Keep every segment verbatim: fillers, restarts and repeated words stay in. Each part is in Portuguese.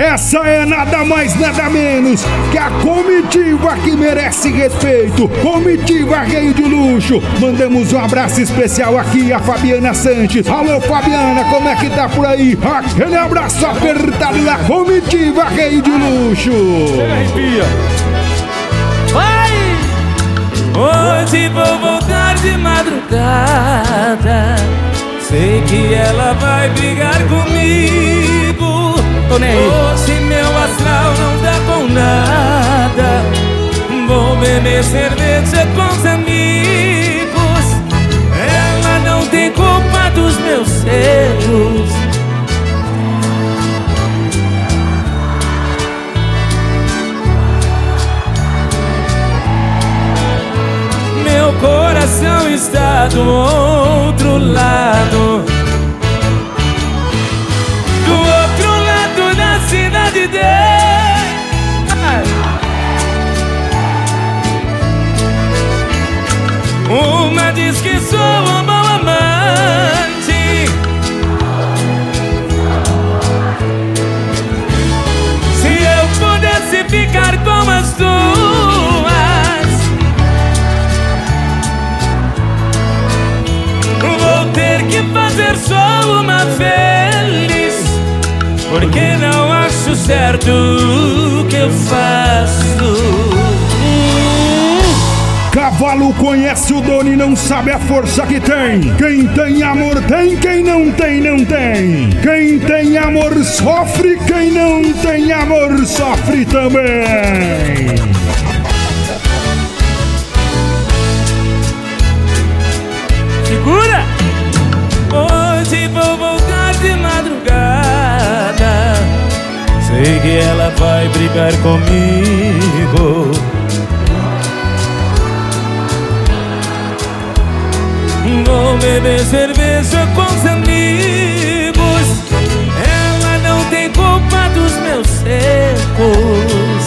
Essa é nada mais, nada menos que a comitiva que merece respeito. Comitiva Rei de Luxo. Mandamos um abraço especial aqui a Fabiana Sanches. Alô, Fabiana, como é que tá por aí? Aquele abraço apertado da comitiva Rei de Luxo. Arrepia. Vai! Hoje vou voltar de madrugada. Sei que ela vai brigar comigo. Hoje meu astral não dá com nada. Vou beber cerveja com os amigos. Ela não tem culpa dos meus erros. Meu coração está do outro lado, do outro lado da cidade dele. Uma diz que sou um bom amante, se eu pudesse ficar com as duas, vou ter que fazer só uma feliz, porque não acho certo o que eu faço. Cavalo conhece o dono e não sabe a força que tem. Quem tem amor tem, quem não tem, não tem. Quem tem amor sofre, quem não tem amor sofre também. Segura! Hoje vou voltar de madrugada. Sei que ela vai brigar comigo. Vou beber cerveja com os amigos. Ela não tem culpa dos meus erros.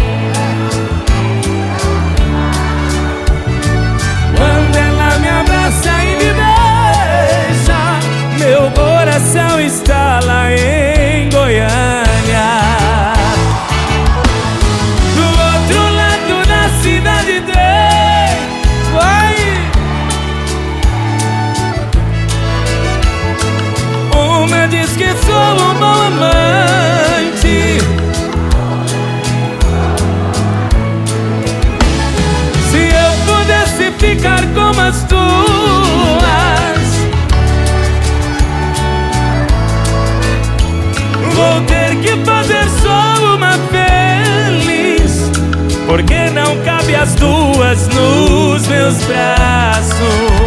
Quando ela me abraça e me beija, meu coração está lá em Goiânia, do outro lado da cidade dele. Vai! Uma diz que sou um bom amante, se eu pudesse ficar com as duas, vou ter que fazer só uma feliz, porque não cabe as duas nos meus braços.